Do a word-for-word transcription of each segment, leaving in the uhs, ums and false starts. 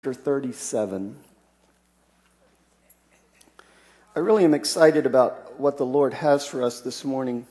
Chapter thirty-seven. I really am excited about what the Lord has for us this morning.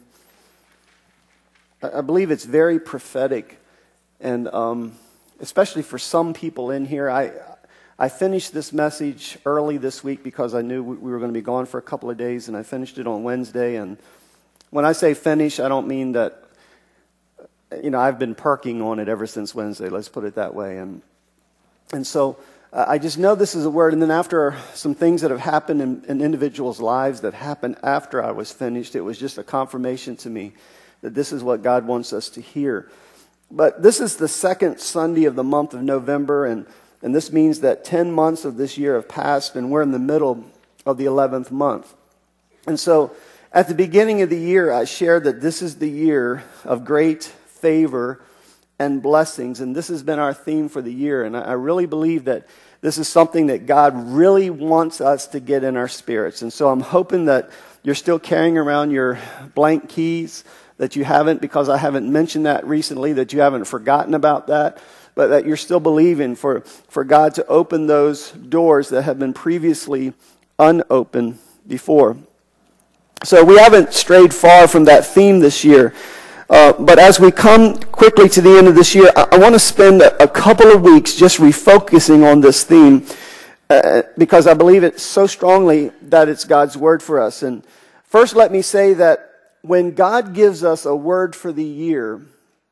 I believe it's very prophetic, and um, especially for some people in here. I I finished this message early this week because I knew we were going to be gone for a couple of days, and I finished it on Wednesday. And when I say finish, I don't mean that, you know, I've been perking on it ever since Wednesday. Let's put it that way. And And so uh, I just know this is a word. And then after some things that have happened in, in individuals' lives that happened after I was finished, it was just a confirmation to me that this is what God wants us to hear. But this is the second Sunday of the month of November, and, and this means that ten months of this year have passed, and we're in the middle of the eleventh month. And so at the beginning of the year, I shared that this is the year of great favor and blessings, and this has been our theme for the year. And I really believe that this is something that God really wants us to get in our spirits. And so I'm hoping that you're still carrying around your blank keys, that you haven't, because I haven't mentioned that recently, that you haven't forgotten about that, but that you're still believing for, for God to open those doors that have been previously unopened before. So we haven't strayed far from that theme this year. Uh, but as we come quickly to the end of this year, I, I want to spend a, a couple of weeks just refocusing on this theme uh, because I believe it so strongly that it's God's word for us. And first, let me say that when God gives us a word for the year,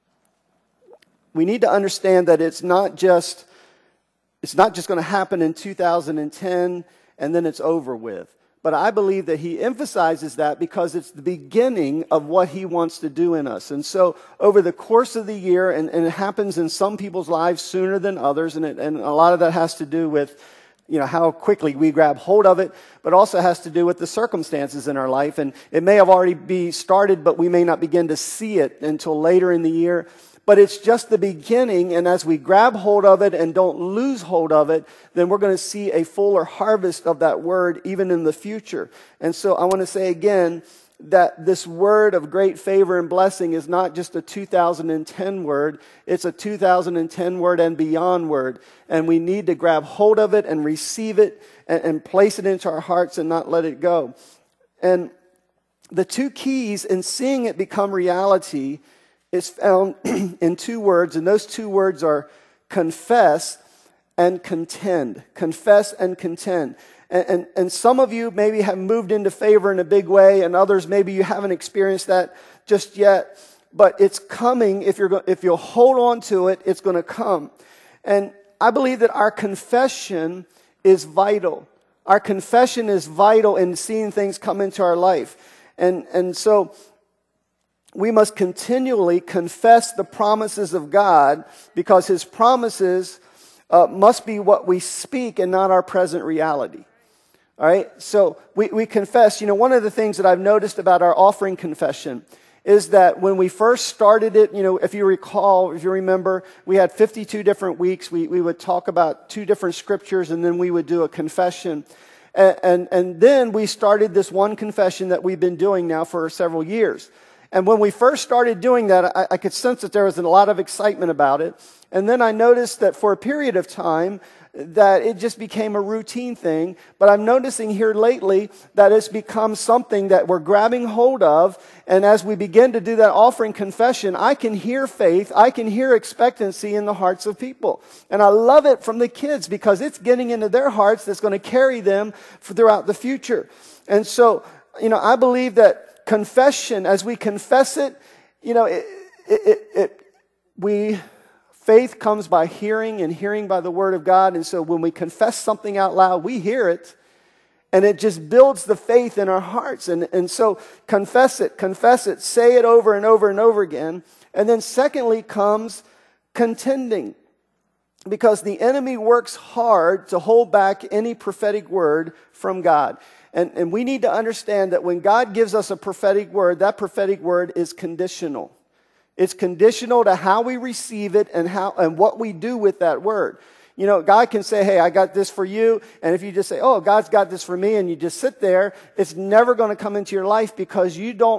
we need to understand that it's not just it's not just going to happen in two thousand ten and then it's over with. But I believe that he emphasizes that because it's the beginning of what he wants to do in us. And so over the course of the year, and, and it happens in some people's lives sooner than others, and, it, and a lot of that has to do with, you know, how quickly we grab hold of it, but also has to do with the circumstances in our life. And it may have already be started, but we may not begin to see it until later in the year. But it's just the beginning, and as we grab hold of it and don't lose hold of it, then we're going to see a fuller harvest of that word even in the future. And so I want to say again that this word of great favor and blessing is not just a two thousand ten word, it's a two thousand ten word and beyond word. And we need to grab hold of it and receive it and, and place it into our hearts and not let it go. And the two keys in seeing it become reality is found in two words, and those two words are confess and contend. Confess and contend. And, and, and some of you maybe have moved into favor in a big way, and others maybe you haven't experienced that just yet. But it's coming. If you're go- if you'll hold on to it, it's going to come. And I believe that our confession is vital. Our confession is vital in seeing things come into our life. And and so we must continually confess the promises of God because his promises uh, must be what we speak and not our present reality. All right? So we, we confess. You know, one of the things that I've noticed about our offering confession is that when we first started it, you know, if you recall, if you remember, we had fifty-two different weeks. We, we would talk about two different scriptures and then we would do a confession. And, and, and then we started this one confession that we've been doing now for several years. And when we first started doing that, I, I could sense that there was a lot of excitement about it. And then I noticed that for a period of time, that it just became a routine thing. But I'm noticing here lately that it's become something that we're grabbing hold of. And as we begin to do that offering confession, I can hear faith, I can hear expectancy in the hearts of people. And I love it from the kids because it's getting into their hearts that's going to carry them throughout the future. And so, you know, I believe that confession, as we confess it, you know, it, it, it, it, we, faith comes by hearing and hearing by the word of God. And so when we confess something out loud, we hear it and it just builds the faith in our hearts. And, and so confess it, confess it, say it over and over and over again. And then secondly comes contending, because the enemy works hard to hold back any prophetic word from God. And, and we need to understand that when God gives us a prophetic word, that prophetic word is conditional. It's conditional to how we receive it and how and what we do with that word. You know, God can say, hey, I got this for you. And if you just say, oh, God's got this for me, and you just sit there, it's never going to come into your life because you don't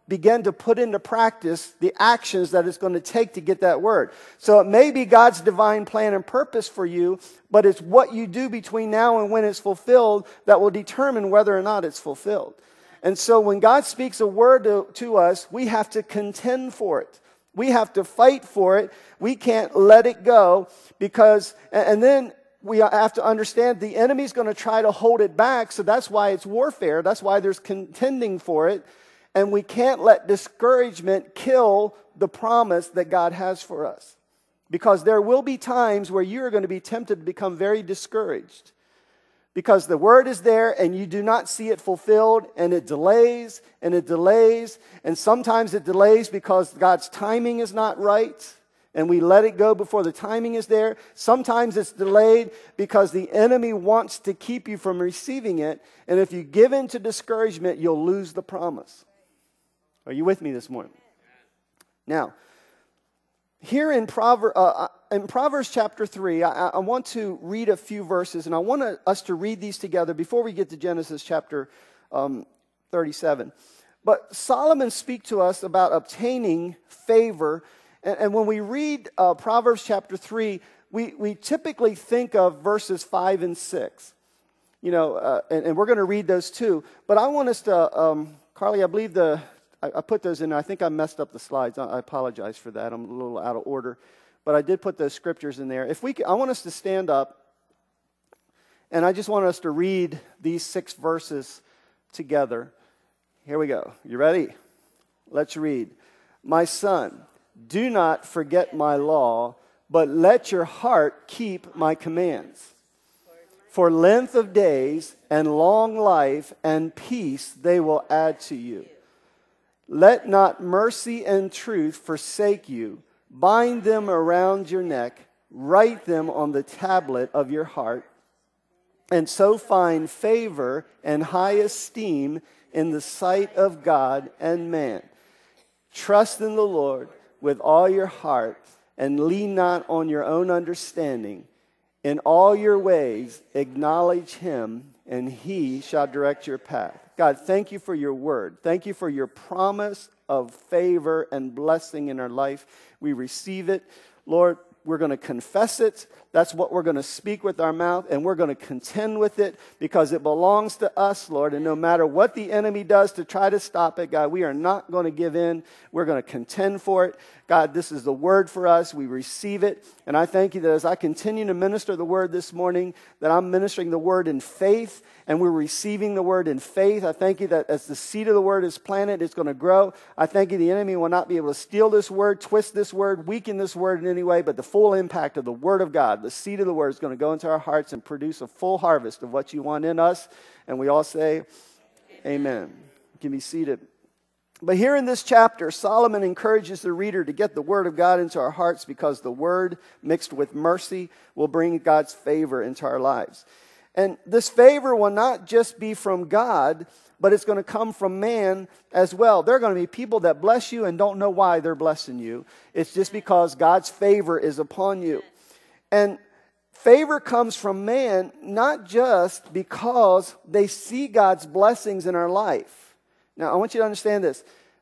begin to put into practice the actions that it's going to take to get that word. So it may be God's divine plan and purpose for you, but it's what you do between now and when it's fulfilled that will determine whether or not it's fulfilled. And so when God speaks a word to, to us, we have to contend for it. We have to fight for it. We can't let it go because, and then we have to understand the enemy's going to try to hold it back. So that's why it's warfare. That's why there's contending for it. And we can't let discouragement kill the promise that God has for us. Because there will be times where you're going to be tempted to become very discouraged. Because the word is there and you do not see it fulfilled, and it delays and it delays. And sometimes it delays because God's timing is not right and we let it go before the timing is there. Sometimes it's delayed because the enemy wants to keep you from receiving it. And if you give in to discouragement, you'll lose the promise. Are you with me this morning? Now, here in, Prover- uh, in Proverbs chapter three, I, I want to read a few verses, and I want to, us to read these together before we get to Genesis chapter um, thirty-seven. But Solomon speaks to us about obtaining favor, and, and when we read uh, Proverbs chapter three, we, we typically think of verses five and six. You know, uh, and, and we're going to read those too. But I want us to, um, Carly, I believe the... I put those in. I think I messed up the slides. I apologize for that. I'm a little out of order. But I did put those scriptures in there. If we, I want us to stand up, and I just want us to read these six verses together. Here we go. You ready? Let's read. My son, do not forget my law, but let your heart keep my commands. For length of days and long life and peace they will add to you. Let not mercy and truth forsake you. Bind them around your neck. Write them on the tablet of your heart. And so find favor and high esteem in the sight of God and man. Trust in the Lord with all your heart and lean not on your own understanding. In all your ways acknowledge him, and he shall direct your path. God, thank you for your word. Thank you for your promise of favor and blessing in our life. We receive it. Lord, we're going to confess it. That's what we're going to speak with our mouth, and we're going to contend with it because it belongs to us, Lord. And no matter what the enemy does to try to stop it, God, we are not going to give in. We're going to contend for it. God, this is the word for us. We receive it. And I thank you that as I continue to minister the word this morning, that I'm ministering the word in faith, and we're receiving the word in faith. I thank you that as the seed of the word is planted, it's going to grow. I thank you the enemy will not be able to steal this word, twist this word, weaken this word in any way, but the full impact of the word of God, the seed of the word, is going to go into our hearts and produce a full harvest of what you want in us. And we all say, amen. You can be seated. But here in this chapter, Solomon encourages the reader to get the word of God into our hearts because the word mixed with mercy will bring God's favor into our lives. And this favor will not just be from God, but it's going to come from man as well. There are going to be people that bless you and don't know why they're blessing you. It's just because God's favor is upon you. And favor comes from man not just because they see God's blessings in our life. Now, I want you to understand this.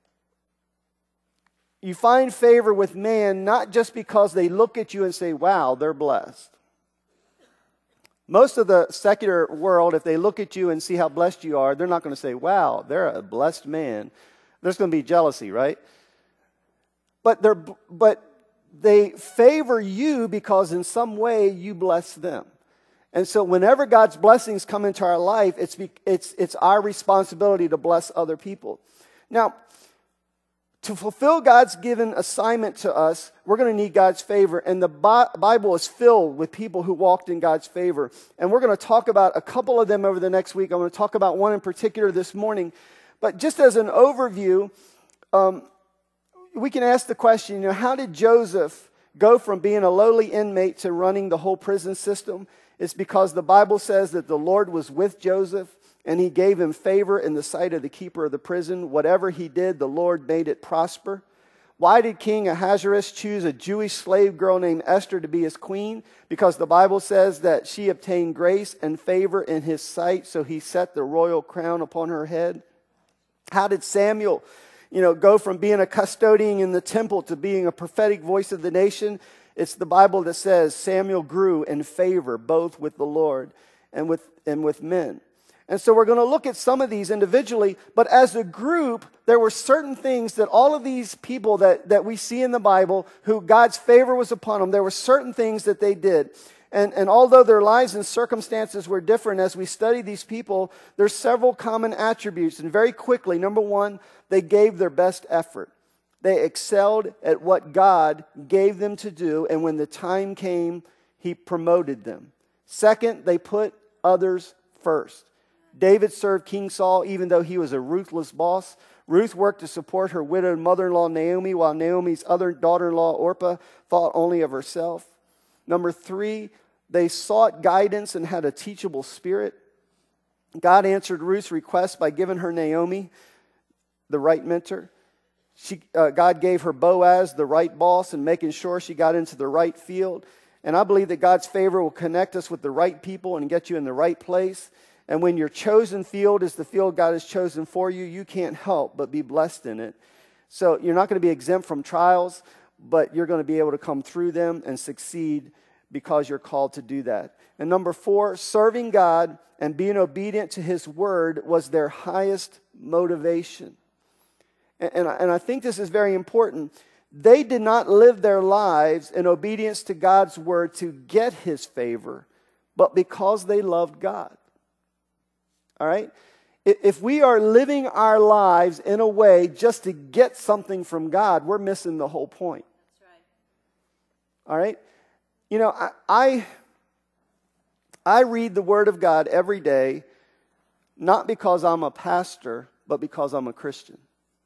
You find favor with man not just because they look at you and say, wow, they're blessed. Most of the secular world, if they look at you and see how blessed you are, they're not going to say, wow, they're a blessed man. There's going to be jealousy, right? But they're, but they favor you because in some way you bless them. And so whenever God's blessings come into our life, it's, it's, it's our responsibility to bless other people. Now, to fulfill God's given assignment to us, we're going to need God's favor. And the Bible is filled with people who walked in God's favor. And we're going to talk about a couple of them over the next week. I'm going to talk about one in particular this morning. But just as an overview, um, we can ask the question, you know, how did Joseph go from being a lowly inmate to running the whole prison system? It's because the Bible says that the Lord was with Joseph and he gave him favor in the sight of the keeper of the prison. Whatever he did, the Lord made it prosper. Why did King Ahasuerus choose a Jewish slave girl named Esther to be his queen? Because the Bible says that she obtained grace and favor in his sight, so he set the royal crown upon her head. How did Samuel you know, go from being a custodian in the temple to being a prophetic voice of the nation. It's the Bible that says Samuel grew in favor both with the Lord and with and with men. And so we're going to look at some of these individually, but as a group, there were certain things that all of these people that, that we see in the Bible, who God's favor was upon them, there were certain things that they did. And, and although their lives and circumstances were different, as we study these people, there's several common attributes. And very quickly, number one, they gave their best effort. They excelled at what God gave them to do, and when the time came, He promoted them. Second, they put others first. David served King Saul even though he was a ruthless boss. Ruth worked to support her widowed mother-in-law Naomi, while Naomi's other daughter-in-law Orpah thought only of herself. Number three, they sought guidance and had a teachable spirit. God answered Ruth's request by giving her Naomi, the right mentor. She, uh, God gave her Boaz, the right boss, and making sure she got into the right field. And I believe that God's favor will connect us with the right people and get you in the right place. And when your chosen field is the field God has chosen for you, you can't help but be blessed in it. So you're not going to be exempt from trials, but you're going to be able to come through them and succeed because you're called to do that. And number four, serving God and being obedient to His word was their highest motivation. And, and, I, and I think this is very important. They did not live their lives in obedience to God's word to get His favor, but because they loved God. All right? If we are living our lives in a way just to get something from God, we're missing the whole point. That's right. All right? You know, I, I, I read the Word of God every day, not because I'm a pastor, but because I'm a Christian.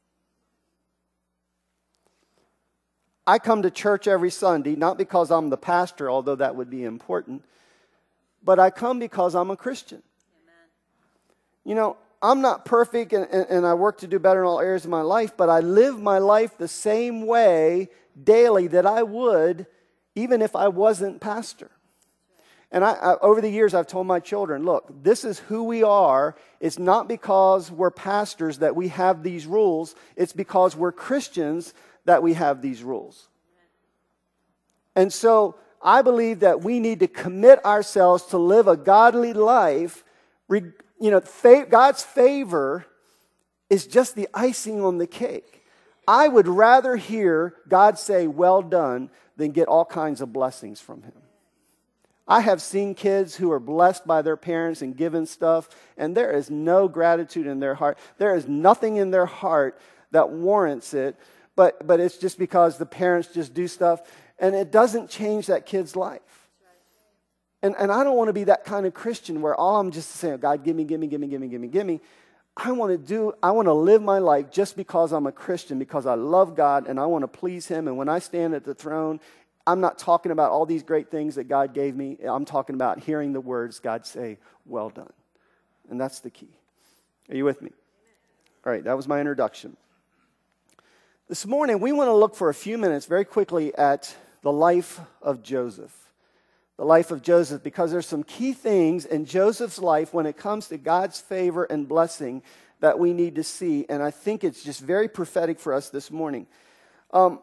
I come to church every Sunday, not because I'm the pastor, although that would be important, but I come because I'm a Christian. You know, I'm not perfect and, and, and I work to do better in all areas of my life, but I live my life the same way daily that I would even if I wasn't pastor. And I, I, over the years, I've told my children, look, this is who we are. It's not because we're pastors that we have these rules. It's because we're Christians that we have these rules. And so I believe that we need to commit ourselves to live a godly life. You know, God's favor is just the icing on the cake. I would rather hear God say, well done, than get all kinds of blessings from Him. I have seen kids who are blessed by their parents and given stuff, and there is no gratitude in their heart. There is nothing in their heart that warrants it, but, but it's just because the parents just do stuff, and it doesn't change that kid's life. And, and I don't want to be that kind of Christian where all I'm just saying, God, give me, give me, give me, give me, give me, give me. I want to do, I want to live my life just because I'm a Christian, because I love God and I want to please Him. And when I stand at the throne, I'm not talking about all these great things that God gave me. I'm talking about hearing the words God say, well done. And that's the key. Are you with me? All right, that was my introduction. This morning, we want to look for a few minutes very quickly at the life of Joseph. The life of Joseph, because there's some key things in Joseph's life when it comes to God's favor and blessing that we need to see. And I think it's just very prophetic for us this morning. Um,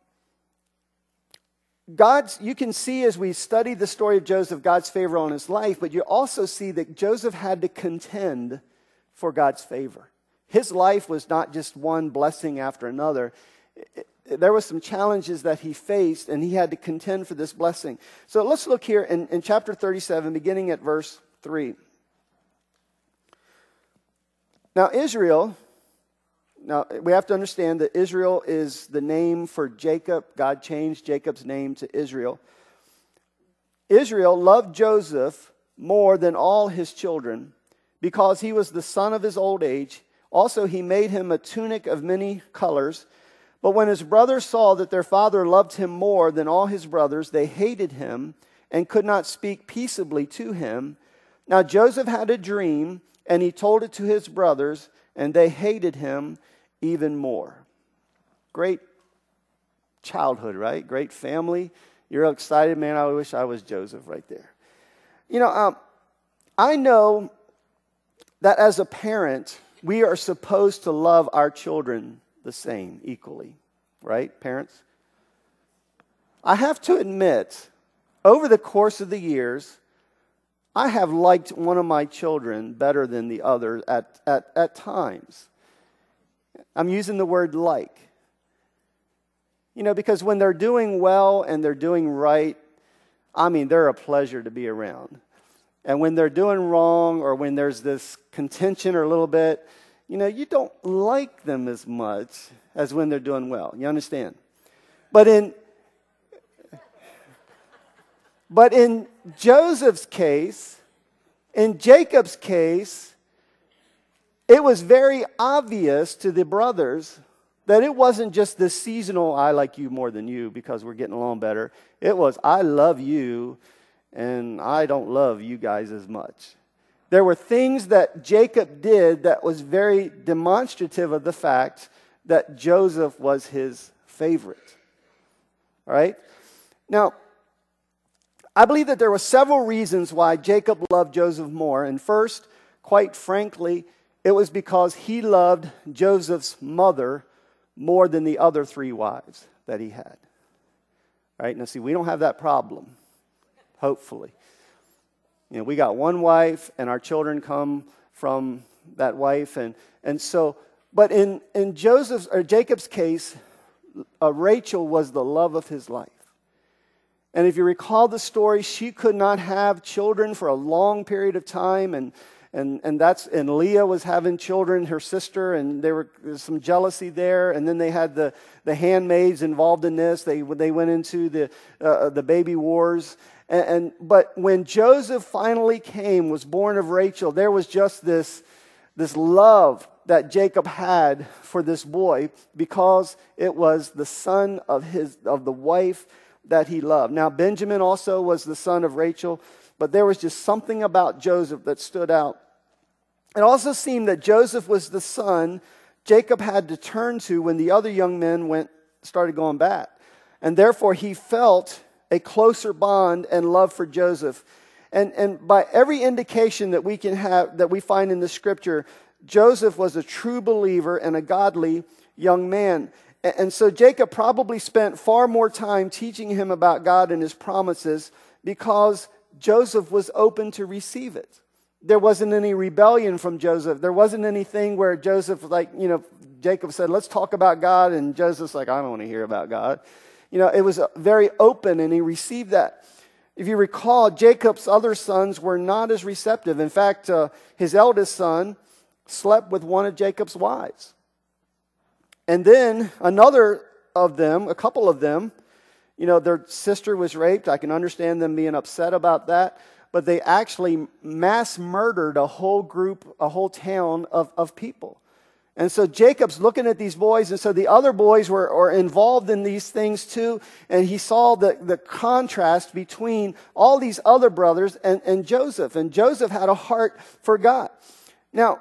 God's, you can see as we study the story of Joseph, God's favor on his life, but you also see that Joseph had to contend for God's favor. His life was not just one blessing after another. It, There were some challenges that he faced, and he had to contend for this blessing. So let's look here in, in chapter thirty-seven, beginning at verse three. Now Israel, now we have to understand that Israel is the name for Jacob. God changed Jacob's name to Israel. Israel loved Joseph more than all his children because he was the son of his old age. Also, he made him a tunic of many colors. But when his brothers saw that their father loved him more than all his brothers, they hated him and could not speak peaceably to him. Now Joseph had a dream, and he told it to his brothers, and they hated him even more. Great childhood, right? Great family. You're excited, man. I wish I was Joseph right there. You know, um, I know that as a parent, we are supposed to love our children the same equally. Right, parents? I have to admit, over the course of the years, I have liked one of my children better than the other at, at, at times. I'm using the word like. You know, because when they're doing well and they're doing right, I mean, they're a pleasure to be around. And when they're doing wrong or when there's this contention or a little bit, you know, you don't like them as much as when they're doing well. You understand? But in but in Joseph's case, in Jacob's case, it was very obvious to the brothers that it wasn't just this seasonal, I like you more than you because we're getting along better. It was, I love you and I don't love you guys as much. There were things that Jacob did that was very demonstrative of the fact that Joseph was his favorite. All right? Now, I believe that there were several reasons why Jacob loved Joseph more. And first, quite frankly, it was because he loved Joseph's mother more than the other three wives that he had. All right? Now, see, we don't have that problem, hopefully. You know, we got one wife, and our children come from that wife. And, and so, but in, in Joseph's or Jacob's case, uh, Rachel was the love of his life. And if you recall the story, she could not have children for a long period of time, and and and that's and Leah was having children, her sister, and there were there was some jealousy there. And then they had the, the handmaids involved in this. They they went into the uh, the baby wars. And, and but when Joseph finally came, was born of Rachel, there was just this this love that Jacob had for this boy because it was the son of his of the wife that he loved. Now, Benjamin also was the son of Rachel, but there was just something about Joseph that stood out. It also seemed that Joseph was the son Jacob had to turn to when the other young men went started going bad. And therefore, he felt a closer bond and love for Joseph. And, and by every indication that we can have, that we find in the scripture, Joseph was a true believer and a godly young man. And so Jacob probably spent far more time teaching him about God and his promises because Joseph was open to receive it. There wasn't any rebellion from Joseph. There wasn't anything where Joseph, like, you know, Jacob said, let's talk about God. And Joseph's like, I don't want to hear about God. You know, it was very open and he received that. If you recall, Jacob's other sons were not as receptive. In fact, uh, his eldest son slept with one of Jacob's wives. And then another of them, a couple of them, you know, their sister was raped. I can understand them being upset about that. But they actually mass murdered a whole group, a whole town of, of people. And so Jacob's looking at these boys, and so the other boys were, were involved in these things too. And he saw the, the contrast between all these other brothers and, and Joseph. And Joseph had a heart for God. Now,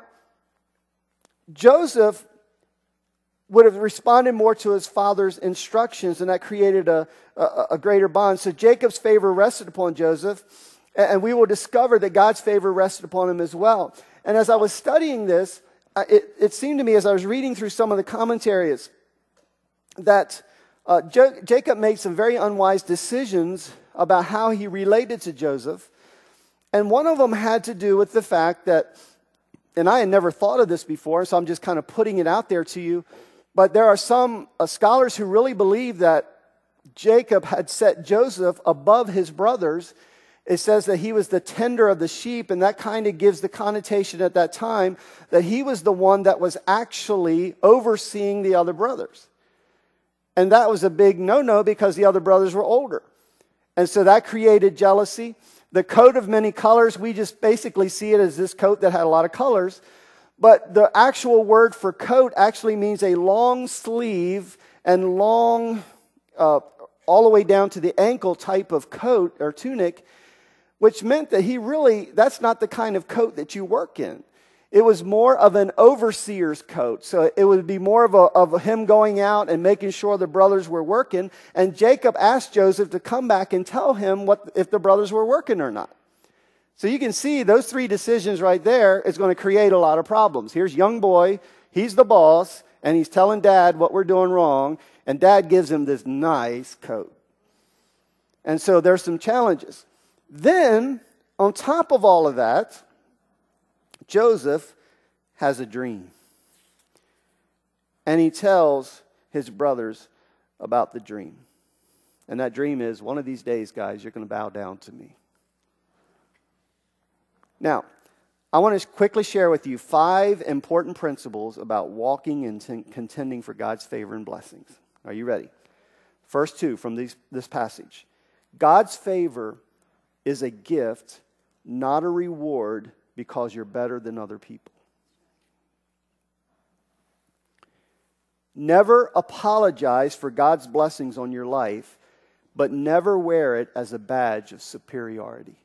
Joseph would have responded more to his father's instructions, and that created a, a, a greater bond. So Jacob's favor rested upon Joseph, and we will discover that God's favor rested upon him as well. And as I was studying this, it, it seemed to me as I was reading through some of the commentaries that uh, jo- Jacob made some very unwise decisions about how he related to Joseph. And one of them had to do with the fact that, and I had never thought of this before, so I'm just kind of putting it out there to you, but there are some uh, scholars who really believe that Jacob had set Joseph above his brothers. It says that he was the tender of the sheep, and that kind of gives the connotation at that time that he was the one that was actually overseeing the other brothers. And that was a big no-no because the other brothers were older. And so that created jealousy. The coat of many colors, we just basically see it as this coat that had a lot of colors. But the actual word for coat actually means a long sleeve and long, uh, all the way down to the ankle type of coat or tunic, which meant that he really, that's not the kind of coat that you work in. It was more of an overseer's coat. So it would be more of, a, of him going out and making sure the brothers were working. And Jacob asked Joseph to come back and tell him what if the brothers were working or not. So you can see those three decisions right there is going to create a lot of problems. Here's young boy, he's the boss, And he's telling Dad what we're doing wrong, and Dad gives him this nice coat. And so there's some challenges. Then, on top of all of that, Joseph has a dream. And he tells his brothers about the dream. And that dream is, one of these days, guys, you're going to bow down to me. Now, I want to quickly share with you five important principles about walking and t- contending for God's favor and blessings. Are you ready? First two from these, this passage. God's favor is a gift, not a reward because you're better than other people. Never apologize for God's blessings on your life, but never wear it as a badge of superiority.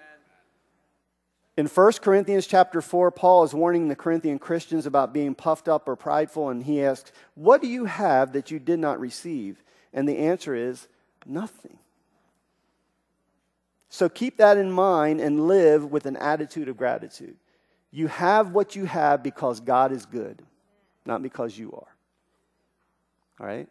In First Corinthians chapter four, Paul is warning the Corinthian Christians about being puffed up or prideful, and he asks, what do you have that you did not receive? And the answer is, nothing. So keep that in mind and live with an attitude of gratitude. You have what you have because God is good, not because you are. All right?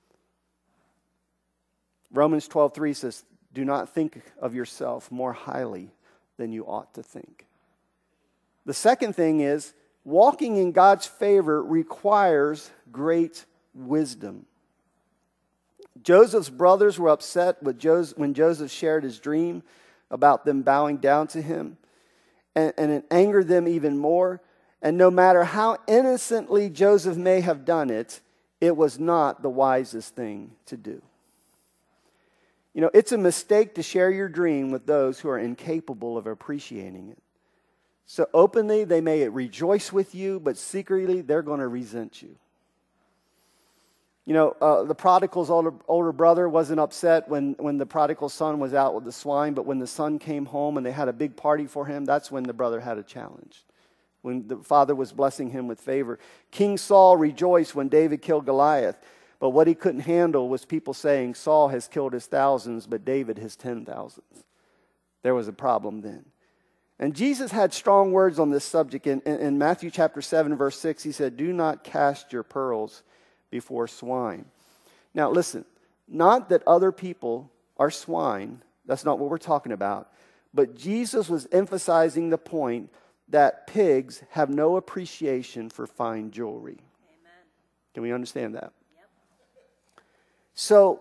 Romans twelve three says, do not think of yourself more highly than you ought to think. The second thing is, walking in God's favor requires great wisdom. Joseph's brothers were upset with Joseph, when Joseph shared his dream about them bowing down to him, and, and it angered them even more. And no matter how innocently Joseph may have done it, it was not the wisest thing to do. You know, it's a mistake to share your dream with those who are incapable of appreciating it. So openly, they may rejoice with you, but secretly, they're going to resent you. You know, uh, the prodigal's older, older brother wasn't upset when, when the prodigal son was out with the swine, but when the son came home and they had a big party for him, that's when the brother had a challenge. When the father was blessing him with favor. King Saul rejoiced when David killed Goliath. But what he couldn't handle was people saying, Saul has killed his thousands, but David his ten thousands. There was a problem then. And Jesus had strong words on this subject. In, in, in Matthew chapter seven, verse six, he said, do not cast your pearls before swine. Now listen, not that other people are swine. That's not what we're talking about. But Jesus was emphasizing the point that pigs have no appreciation for fine jewelry. Amen. Can we understand that? So,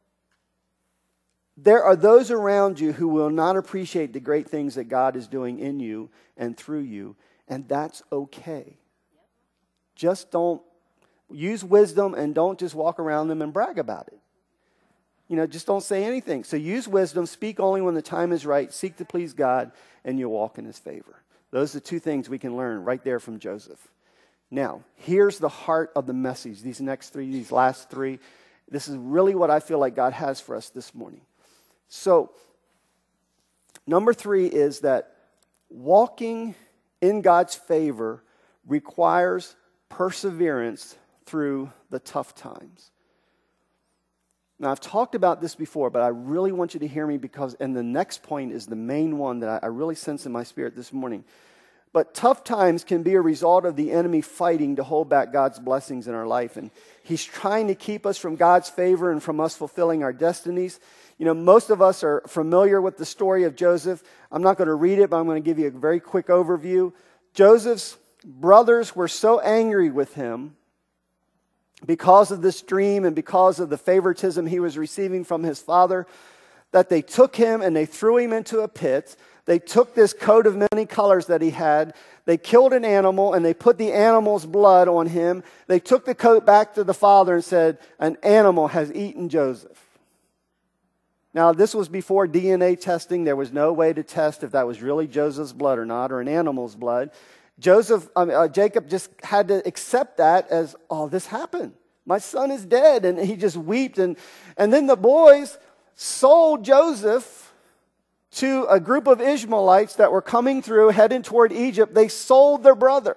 there are those around you who will not appreciate the great things that God is doing in you and through you, and that's okay. Yep. Just don't use wisdom and don't just walk around them and brag about it. You know, just don't say anything. So use wisdom, speak only when the time is right, seek to please God, and you'll walk in His favor. Those are the two things we can learn right there from Joseph. Now, here's the heart of the message, these next three, these last three. This is really what I feel like God has for us this morning. So, number three is that walking in God's favor requires perseverance through the tough times. Now, I've talked about this before, but I really want you to hear me because, and the next point is the main one that I really sense in my spirit this morning. But tough times can be a result of the enemy fighting to hold back God's blessings in our life. And he's trying to keep us from God's favor and from us fulfilling our destinies. You know, most of us are familiar with the story of Joseph. I'm not going to read it, but I'm going to give you a very quick overview. Joseph's brothers were so angry with him because of this dream and because of the favoritism he was receiving from his father that they took him and they threw him into a pit. They took this coat of many colors that he had. They killed an animal and they put the animal's blood on him. They took the coat back to the father and said, an animal has eaten Joseph. Now, this was before D N A testing. There was no way to test if that was really Joseph's blood or not, or an animal's blood. Joseph, uh, Jacob just had to accept that as, oh, this happened. My son is dead. And he just wept. And, and then the boys sold Joseph to a group of Ishmaelites that were coming through, heading toward Egypt. They sold their brother.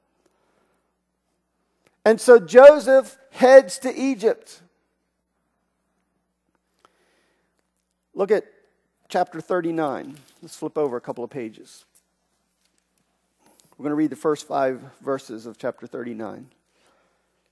And so Joseph heads to Egypt. Look at chapter thirty-nine. Let's flip over a couple of pages. We're going to read the first five verses of chapter thirty-nine.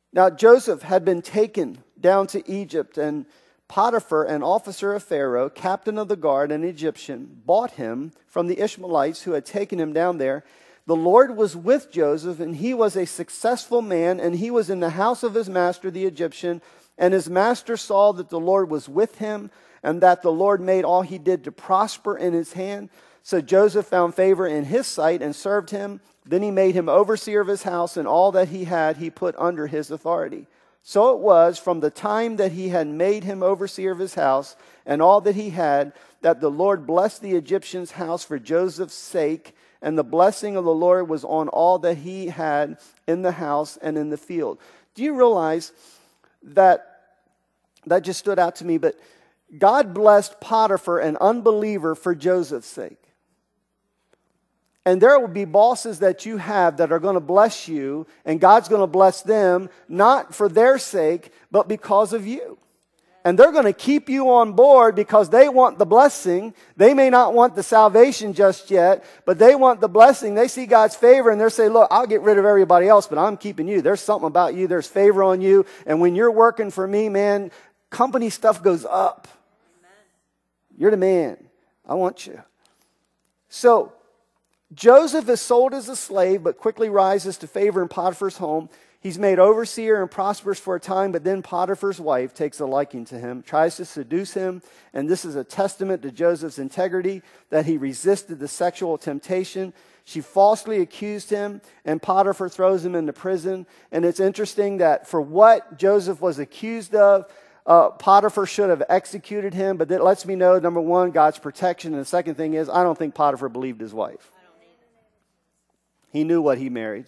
Now Joseph had been taken down to Egypt, and Potiphar, an officer of Pharaoh, captain of the guard, an Egyptian, bought him from the Ishmaelites who had taken him down there. The Lord was with Joseph, and he was a successful man, and he was in the house of his master, the Egyptian. And his master saw that the Lord was with him, and that the Lord made all he did to prosper in his hand. So Joseph found favor in his sight and served him. Then he made him overseer of his house, and all that he had he put under his authority. So it was from the time that he had made him overseer of his house and all that he had, that the Lord blessed the Egyptian's house for Joseph's sake, and the blessing of the Lord was on all that he had in the house and in the field. Do you realize that that just stood out to me? But God blessed Potiphar, an unbeliever, for Joseph's sake. And there will be bosses that you have that are going to bless you, and God's going to bless them, not for their sake, but because of you. And they're going to keep you on board because they want the blessing. They may not want the salvation just yet, but they want the blessing. They see God's favor, and they're saying, look, I'll get rid of everybody else, but I'm keeping you. There's something about you. There's favor on you. And when you're working for me, man, company stuff goes up. You're the man. I want you. So Joseph is sold as a slave, but quickly rises to favor in Potiphar's home. He's made overseer and prospers for a time, but then Potiphar's wife takes a liking to him, tries to seduce him, and this is a testament to Joseph's integrity, that he resisted the sexual temptation. She falsely accused him, and Potiphar throws him into prison. And it's interesting that for what Joseph was accused of, Uh, Potiphar should have executed him, but that lets me know, number one, God's protection. And the second thing is, I don't think Potiphar believed his wife. He knew what he married.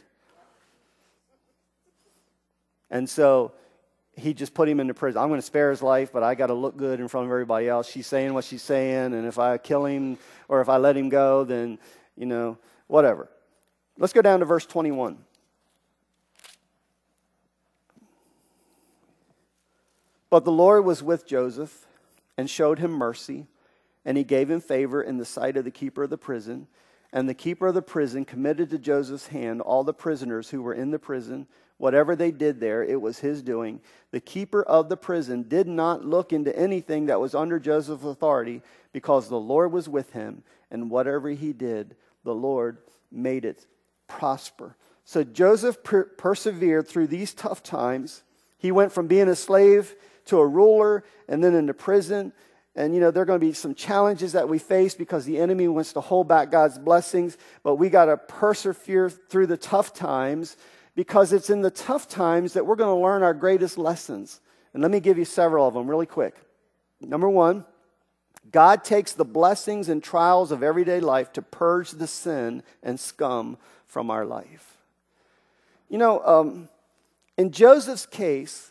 And so he just put him into prison. I'm going to spare his life, but I got to look good in front of everybody else. She's saying what she's saying, and if I kill him or if I let him go, then, you know, whatever. Let's go down to verse twenty-one. But the Lord was with Joseph and showed him mercy, and he gave him favor in the sight of the keeper of the prison. And the keeper of the prison committed to Joseph's hand all the prisoners who were in the prison. Whatever they did there, it was his doing. The keeper of the prison did not look into anything that was under Joseph's authority, because the Lord was with him, and whatever he did, the Lord made it prosper. So Joseph per- persevered through these tough times. He went from being a slave to a ruler, and then into prison. And, you know, there are going to be some challenges that we face because the enemy wants to hold back God's blessings. But we got to persevere through the tough times, because it's in the tough times that we're going to learn our greatest lessons. And let me give you several of them really quick. Number one, God takes the blessings and trials of everyday life to purge the sin and scum from our life. You know, um, in Joseph's case,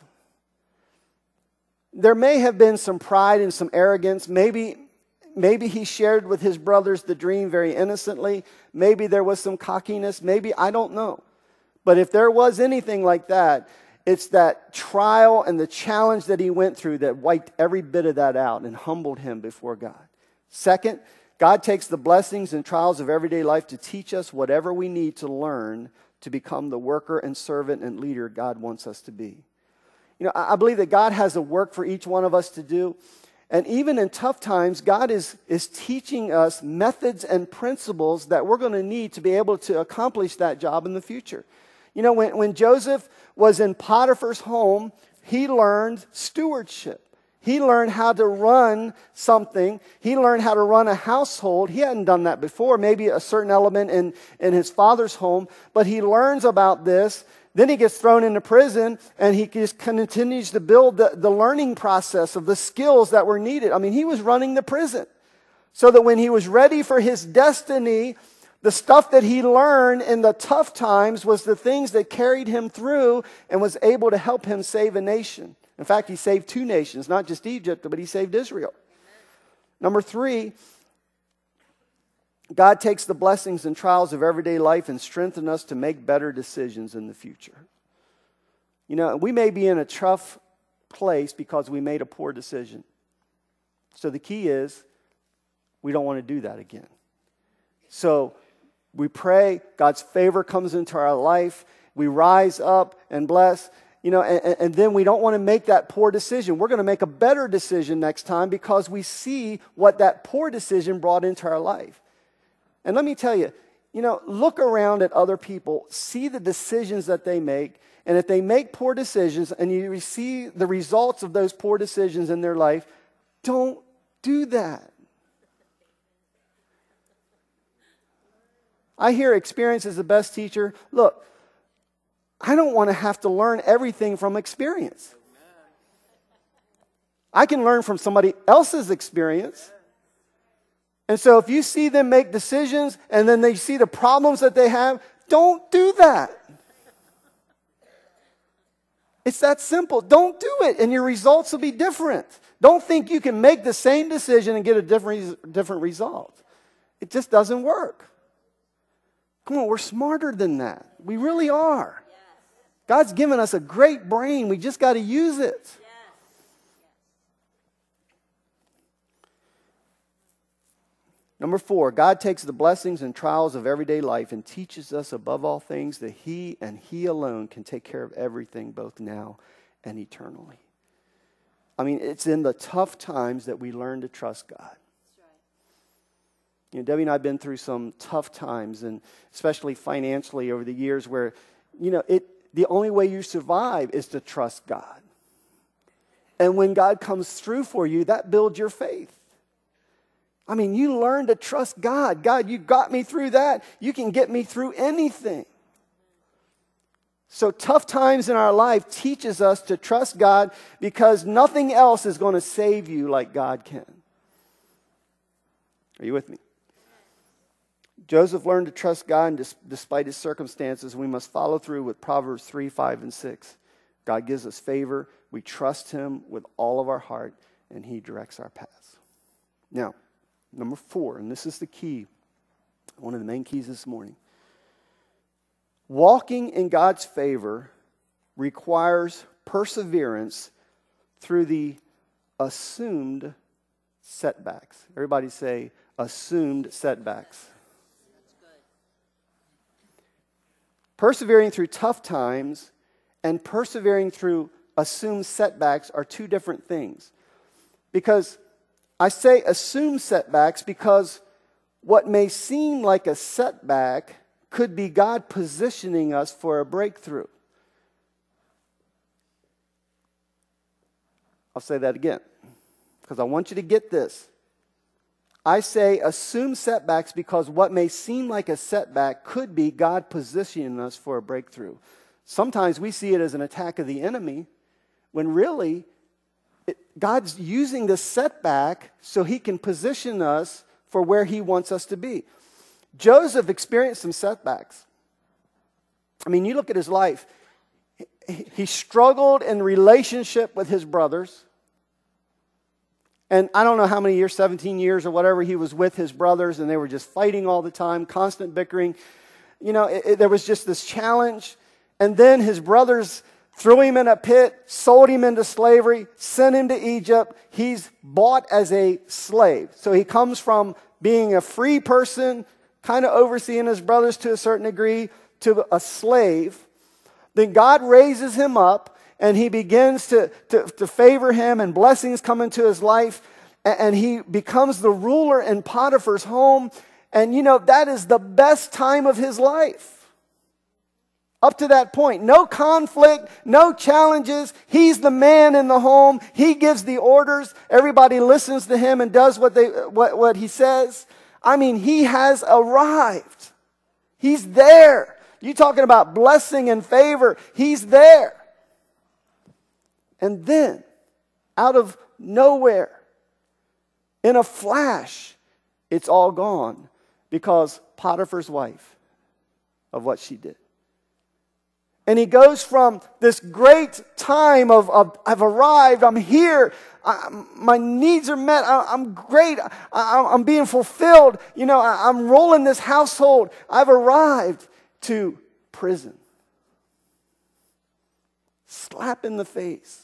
there may have been some pride and some arrogance. Maybe, maybe he shared with his brothers the dream very innocently. Maybe there was some cockiness. Maybe, I don't know. But if there was anything like that, it's that trial and the challenge that he went through that wiped every bit of that out and humbled him before God. Second, God takes the blessings and trials of everyday life to teach us whatever we need to learn to become the worker and servant and leader God wants us to be. You know, I believe that God has a work for each one of us to do. And even in tough times, God is, is teaching us methods and principles that we're going to need to be able to accomplish that job in the future. You know, when, when Joseph was in Potiphar's home, he learned stewardship. He learned how to run something. He learned how to run a household. He hadn't done that before, maybe a certain element in, in his father's home. But he learns about this. Then he gets thrown into prison, and he just continues to build the, the learning process of the skills that were needed. I mean, he was running the prison. So that when he was ready for his destiny, the stuff that he learned in the tough times was the things that carried him through and was able to help him save a nation. In fact, he saved two nations, not just Egypt, but he saved Israel. Number three, God takes the blessings and trials of everyday life and strengthens us to make better decisions in the future. You know, we may be in a tough place because we made a poor decision. So the key is, we don't want to do that again. So we pray, God's favor comes into our life, we rise up and bless, You know, and, and then we don't want to make that poor decision. We're going to make a better decision next time because we see what that poor decision brought into our life. And let me tell you, you know, look around at other people, see the decisions that they make, and if they make poor decisions and you see the results of those poor decisions in their life, don't do that. I hear experience is the best teacher. Look, I don't want to have to learn everything from experience. I can learn from somebody else's experience. And so if you see them make decisions and then they see the problems that they have, don't do that. It's that simple. Don't do it, and your results will be different. Don't think you can make the same decision and get a different, different result. It just doesn't work. Come on, we're smarter than that. We really are. Yes. God's given us a great brain. We just got to use it. Yes. Number four, God takes the blessings and trials of everyday life and teaches us above all things that He and He alone can take care of everything both now and eternally. I mean, it's in the tough times that we learn to trust God. That's right. You know, Debbie and I have been through some tough times, and especially financially over the years where, you know, it the only way you survive is to trust God. And when God comes through for you, that builds your faith. I mean, you learn to trust God. God, you got me through that. You can get me through anything. So tough times in our life teaches us to trust God because nothing else is going to save you like God can. Are you with me? Joseph learned to trust God and despite his circumstances. We must follow through with Proverbs three, five, and six. God gives us favor. We trust Him with all of our heart, and He directs our paths. Now, number four, and this is the key, one of the main keys this morning. Walking in God's favor requires perseverance through the assumed setbacks. Everybody say, assumed setbacks. That's good. Persevering through tough times and persevering through assumed setbacks are two different things. Because I say assume setbacks because what may seem like a setback could be God positioning us for a breakthrough. I'll say that again because I want you to get this. I say assume setbacks because what may seem like a setback could be God positioning us for a breakthrough. Sometimes we see it as an attack of the enemy when really It, God's using this setback so He can position us for where He wants us to be. Joseph experienced some setbacks. I mean, you look at his life. He, he struggled in relationship with his brothers. And I don't know how many years, seventeen years or whatever, he was with his brothers, and they were just fighting all the time, constant bickering. You know, it, it, there was just this challenge. And then his brothers threw him in a pit, sold him into slavery, sent him to Egypt. He's bought as a slave. So he comes from being a free person, kind of overseeing his brothers to a certain degree, to a slave. Then God raises him up, and He begins to, to, to favor him, and blessings come into his life, and, and he becomes the ruler in Potiphar's home. And you know, that is the best time of his life. Up to that point, no conflict, no challenges. He's the man in the home. He gives the orders. Everybody listens to him and does what they what, what he says. I mean, he has arrived. He's there. You talking about blessing and favor. He's there. And then, out of nowhere, in a flash, it's all gone because Potiphar's wife, of what she did. And he goes from this great time of, of I've arrived, I'm here, I, my needs are met, I, I'm great, I, I'm being fulfilled, you know, I, I'm rolling this household, I've arrived, to prison. Slap in the face.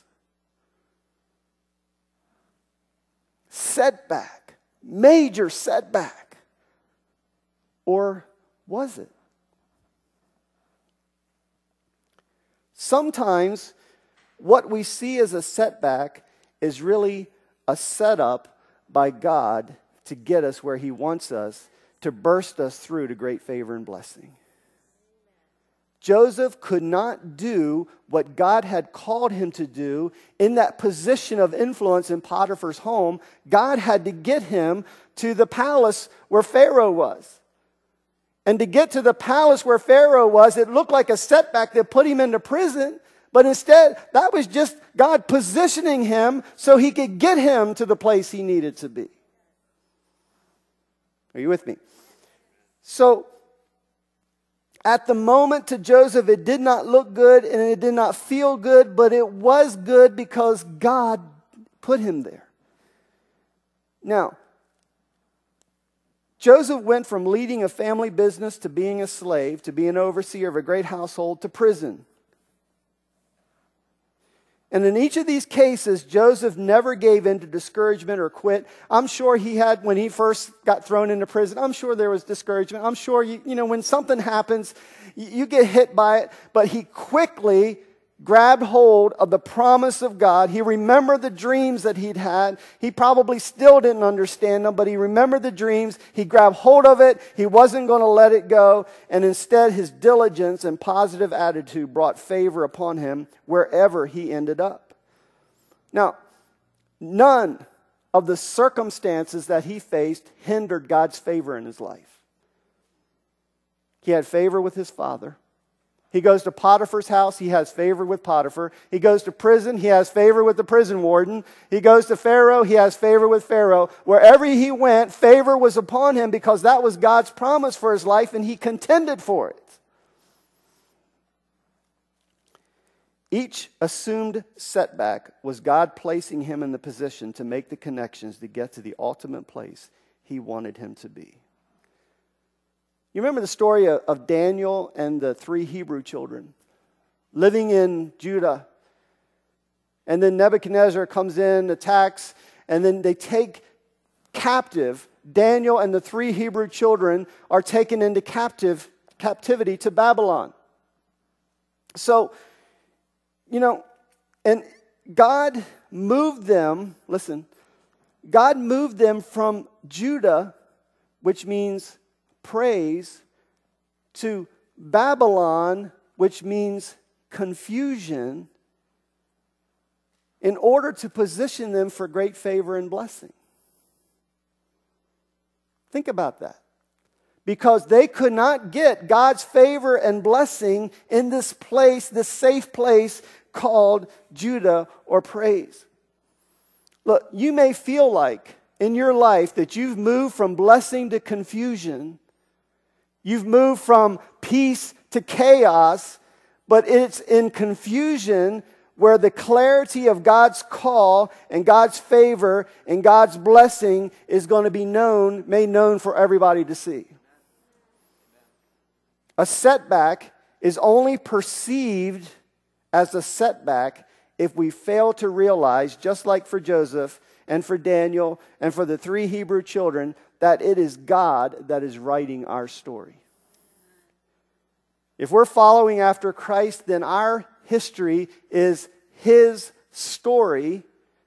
Setback. Major setback. Or was it? Sometimes what we see as a setback is really a setup by God to get us where He wants us, to burst us through to great favor and blessing. Joseph could not do what God had called him to do in that position of influence in Potiphar's home. God had to get him to the palace where Pharaoh was. And to get to the palace where Pharaoh was, it looked like a setback that put him into prison. But instead, that was just God positioning him so He could get him to the place he needed to be. Are you with me? So, at the moment to Joseph, it did not look good and it did not feel good, but it was good because God put him there. Now, Joseph went from leading a family business to being a slave, to being an overseer of a great household, to prison. And in each of these cases, Joseph never gave in to discouragement or quit. I'm sure he had, when he first got thrown into prison, I'm sure there was discouragement. I'm sure, you, you know, when something happens, you, you get hit by it. But he quickly grabbed hold of the promise of God. He remembered the dreams that he'd had. He probably still didn't understand them, but he remembered the dreams. He grabbed hold of it. He wasn't going to let it go. And instead, his diligence and positive attitude brought favor upon him wherever he ended up. Now, none of the circumstances that he faced hindered God's favor in his life. He had favor with his father. He goes to Potiphar's house, he has favor with Potiphar. He goes to prison, he has favor with the prison warden. He goes to Pharaoh, he has favor with Pharaoh. Wherever he went, favor was upon him because that was God's promise for his life and he contended for it. Each assumed setback was God placing him in the position to make the connections to get to the ultimate place He wanted him to be. You remember the story of Daniel and the three Hebrew children living in Judah. And then Nebuchadnezzar comes in, attacks, and then they take captive. Daniel and the three Hebrew children are taken into captive captivity to Babylon. So, you know, and God moved them, listen, God moved them from Judah, which means praise, to Babylon, which means confusion, in order to position them for great favor and blessing. Think about that. Because they could not get God's favor and blessing in this place, this safe place called Judah or praise. Look, you may feel like in your life that you've moved from blessing to confusion. You've moved from peace to chaos, but it's in confusion where the clarity of God's call and God's favor and God's blessing is going to be known, made known for everybody to see. A setback is only perceived as a setback if we fail to realize, just like for Joseph and for Daniel and for the three Hebrew children, that it is God that is writing our story. If we're following after Christ, then our history is His story,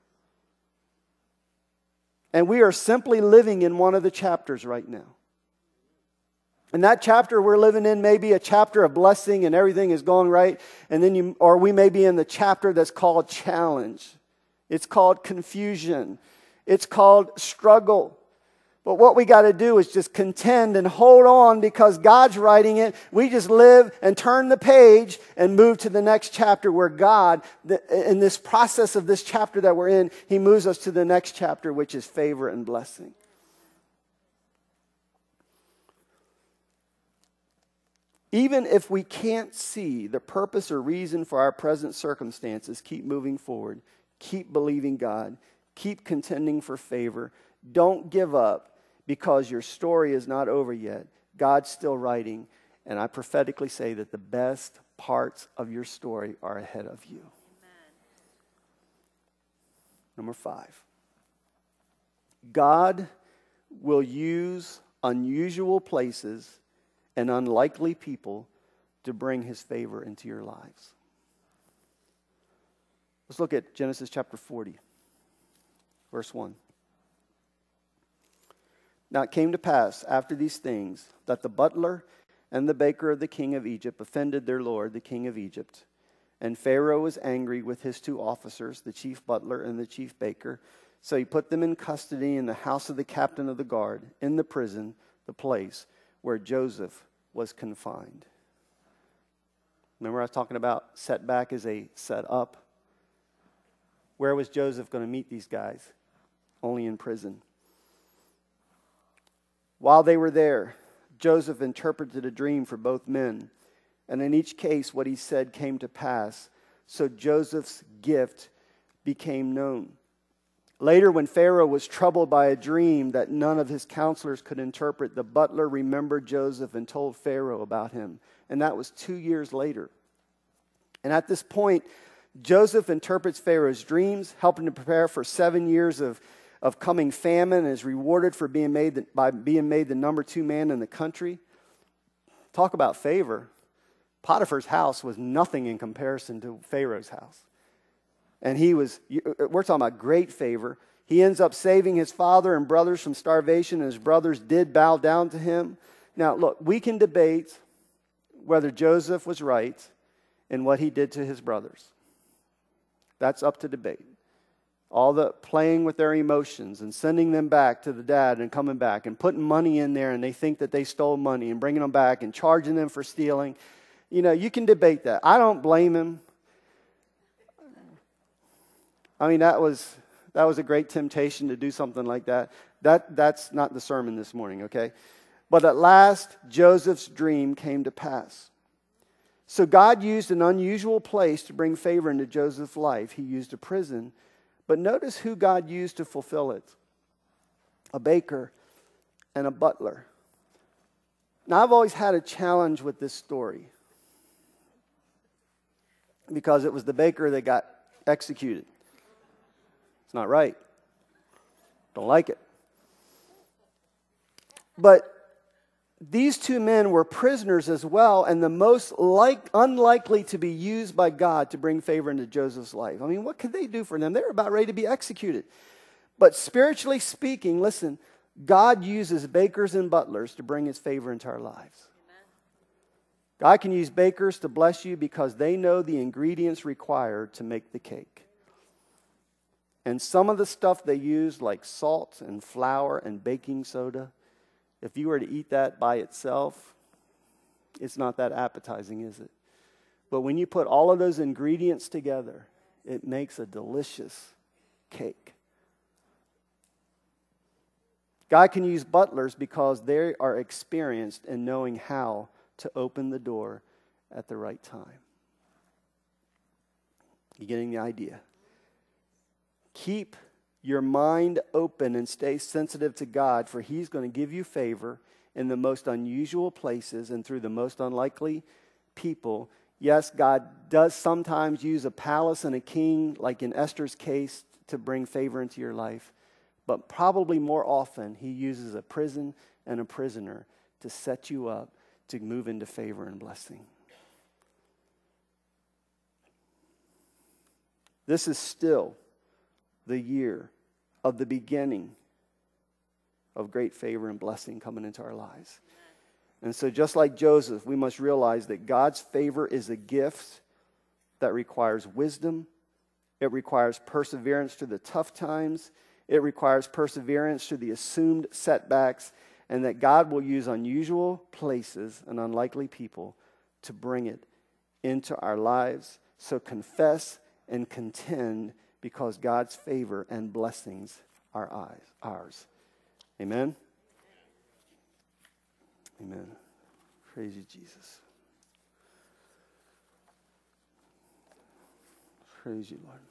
and we are simply living in one of the chapters right now. And that chapter we're living in may be a chapter of blessing and everything is going right, and then you, or we may be in the chapter that's called challenge. It's called confusion. It's called struggle. But what we got to do is just contend and hold on because God's writing it. We just live and turn the page and move to the next chapter where God, in this process of this chapter that we're in, He moves us to the next chapter, which is favor and blessing. Even if we can't see the purpose or reason for our present circumstances, keep moving forward. Keep believing God. Keep contending for favor. Don't give up because your story is not over yet. God's still writing. And I prophetically say that the best parts of your story are ahead of you. Amen. Number five. God will use unusual places and unlikely people to bring His favor into your lives. Let's look at Genesis chapter forty, verse one. Now it came to pass after these things that the butler and the baker of the king of Egypt offended their lord, the king of Egypt. And Pharaoh was angry with his two officers, the chief butler and the chief baker. So he put them in custody in the house of the captain of the guard, in the prison, the place where Joseph was confined. Remember I was talking about setback as a set up? Where was Joseph going to meet these guys? Only in prison. While they were there, Joseph interpreted a dream for both men. And in each case, what he said came to pass. So Joseph's gift became known. Later, when Pharaoh was troubled by a dream that none of his counselors could interpret, the butler remembered Joseph and told Pharaoh about him. And that was two years later. And at this point, Joseph interprets Pharaoh's dreams, helping to prepare for seven years of, of coming famine, and is rewarded for being made the, by being made the number two man in the country. Talk about favor. Potiphar's house was nothing in comparison to Pharaoh's house. And he was, we're talking about great favor. He ends up saving his father and brothers from starvation, and his brothers did bow down to him. Now, look, we can debate whether Joseph was right in what he did to his brothers. That's up to debate. All the playing with their emotions and sending them back to the dad and coming back and putting money in there, and they think that they stole money and bringing them back and charging them for stealing. You know, you can debate that. I don't blame him. I mean, that was that was a great temptation to do something like that. That that's not the sermon this morning, okay? But at last, Joseph's dream came to pass. So God used an unusual place to bring favor into Joseph's life. He used a prison. But notice who God used to fulfill it. A baker and a butler. Now, I've always had a challenge with this story, because it was the baker that got executed. It's not right. Don't like it. But these two men were prisoners as well, and the most like, unlikely to be used by God to bring favor into Joseph's life. I mean, what could they do for them? They were about ready to be executed. But spiritually speaking, listen, God uses bakers and butlers to bring his favor into our lives. God can use bakers to bless you because they know the ingredients required to make the cake. And some of the stuff they use, like salt and flour and baking soda, if you were to eat that by itself, it's not that appetizing, is it? But when you put all of those ingredients together, it makes a delicious cake. God can use butlers because they are experienced in knowing how to open the door at the right time. You getting the idea? Keep your mind open and stay sensitive to God, for he's going to give you favor in the most unusual places and through the most unlikely people. Yes, God does sometimes use a palace and a king, like in Esther's case, to bring favor into your life. But probably more often, he uses a prison and a prisoner to set you up to move into favor and blessing. This is still the year of the beginning of great favor and blessing coming into our lives. And so just like Joseph, we must realize that God's favor is a gift that requires wisdom. It requires perseverance through the tough times. It requires perseverance through the assumed setbacks, and that God will use unusual places and unlikely people to bring it into our lives. So confess and contend, because God's favor and blessings are ours. Amen? Amen. Praise you, Jesus. Praise you, Lord.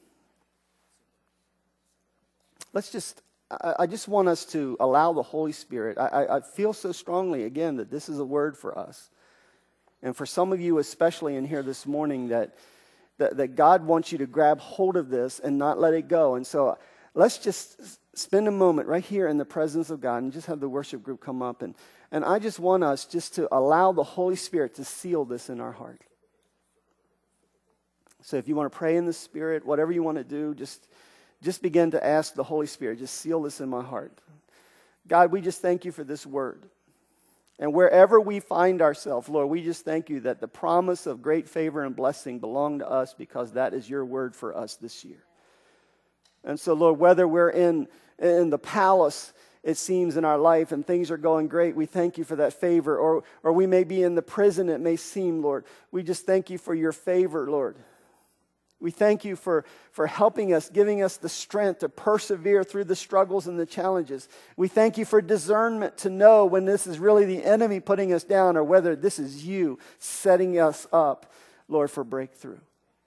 Let's just, I, I just want us to allow the Holy Spirit. I, I, I feel so strongly, again, that this is a word for us. And for some of you, especially in here this morning, that, that, that God wants you to grab hold of this and not let it go. And so let's just spend a moment right here in the presence of God and just have the worship group come up. And, and I just want us just to allow the Holy Spirit to seal this in our heart. So if you want to pray in the Spirit, whatever you want to do, just, just begin to ask the Holy Spirit, just seal this in my heart. God, we just thank you for this word. And wherever we find ourselves, Lord, we just thank you that the promise of great favor and blessing belong to us because that is your word for us this year. And so, Lord, whether we're in, in the palace, it seems, in our life and things are going great, we thank you for that favor. Or, or we may be in the prison, it may seem, Lord. We just thank you for your favor, Lord. We thank you for, for helping us, giving us the strength to persevere through the struggles and the challenges. We thank you for discernment to know when this is really the enemy putting us down or whether this is you setting us up, Lord, for breakthrough.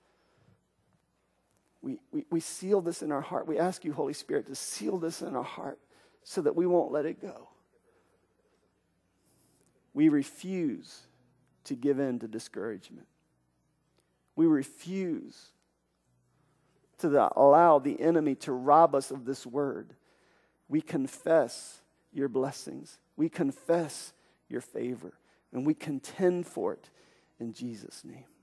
We, we, we seal this in our heart. We ask you, Holy Spirit, to seal this in our heart so that we won't let it go. We refuse to give in to discouragement. We refuse to the, allow the enemy to rob us of this word. We confess your blessings. We confess your favor. And we contend for it in Jesus' name.